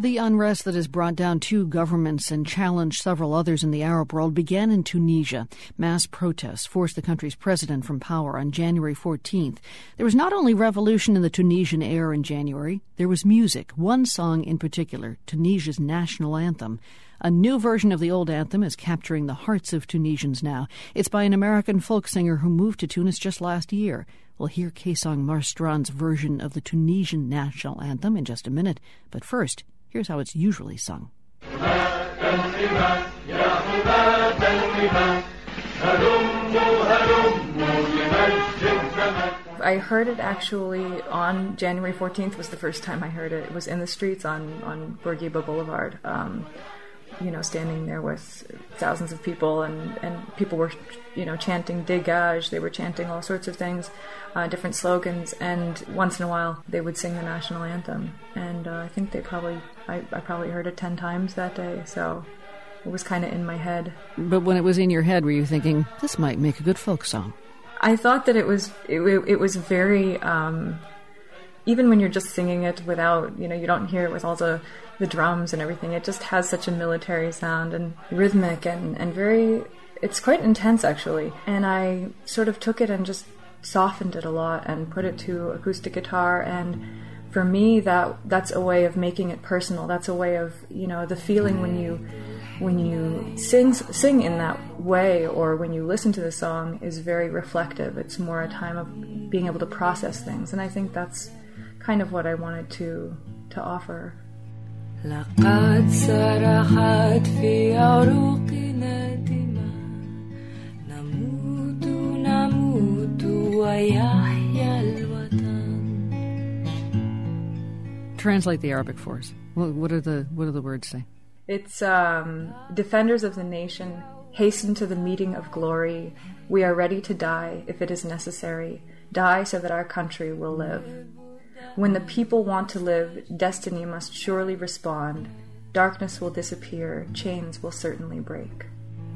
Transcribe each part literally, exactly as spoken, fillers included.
The unrest that has brought down two governments and challenged several others in the Arab world began in Tunisia. Mass protests forced the country's president from power on January fourteenth. There was not only revolution in the Tunisian air in January, there was music, one song in particular, Tunisia's national anthem. A new version of the old anthem is capturing the hearts of Tunisians now. It's by an American folk singer who moved to Tunis just last year. We'll hear Kaysang Marstrand's version of the Tunisian national anthem in just a minute. But first, here's how it's usually sung. I heard it actually on January fourteenth was the first time I heard it. It was in the streets on, on Bourguiba Boulevard, um, you know, standing there with thousands of people, and, and people were, you know, chanting Dégage. They were chanting all sorts of things, uh, different slogans, and once in a while they would sing the national anthem. And uh, I think they probably, I, I probably heard it ten times that day, so it was kind of in my head. But when it was in your head, were you thinking, this might make a good folk song? I thought that it was, it, it was very, um, even when you're just singing it without, you know, you don't hear it with all the, the drums and everything, it just has such a military sound and rhythmic and, and very, it's quite intense actually. And I sort of took it and just softened it a lot and put it to acoustic guitar, and for me that that's a way of making it personal. That's a way of, you know, the feeling when you when you sing sing in that way, or when you listen to the song, is very reflective. It's more a time of being able to process things, and I think that's kind of what I wanted to to offer. لقد سرحت في عروقنا دماء نموت نموت ويحيى الوطن. Translate the Arabic for us. What are the what do the words say? It's um, defenders of the nation, hasten to the meeting of glory. We are ready to die if it is necessary. Die so that our country will live. When the people want to live, destiny must surely respond. Darkness will disappear, chains will certainly break.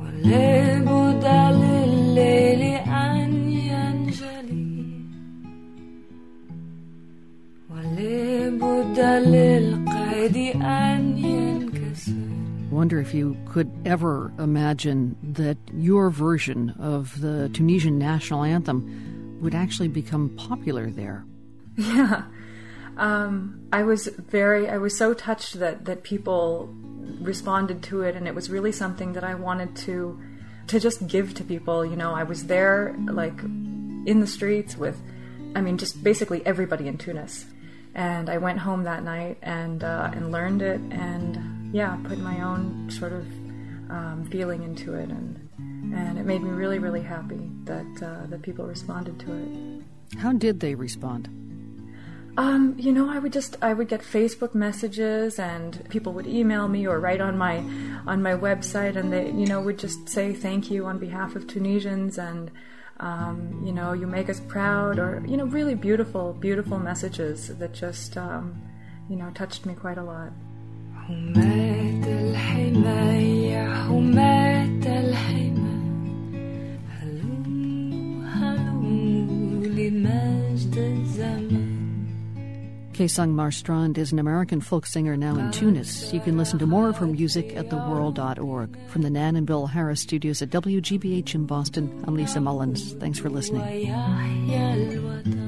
Wonder if you could ever imagine that your version of the Tunisian national anthem would actually become popular there. Yeah. Um, I was very, I was so touched that, that people responded to it, and it was really something that I wanted to, to just give to people. You know, I was there, like, in the streets with, I mean, just basically everybody in Tunis. And I went home that night and, uh, and learned it, and yeah, put my own sort of, um, feeling into it, and, and it made me really, really happy that, uh, that people responded to it. How did they respond? Um, you know, I would just, I would get Facebook messages, and people would email me or write on my, on my website, and they, you know, would just say thank you on behalf of Tunisians, and, um, you know, you make us proud, or, you know, really beautiful, beautiful messages that just, um, you know, touched me quite a lot. Kaysang Marstrand is an American folk singer now in Tunis. You can listen to more of her music at the world dot org. From the Nan and Bill Harris studios at W G B H in Boston, I'm Lisa Mullins. Thanks for listening.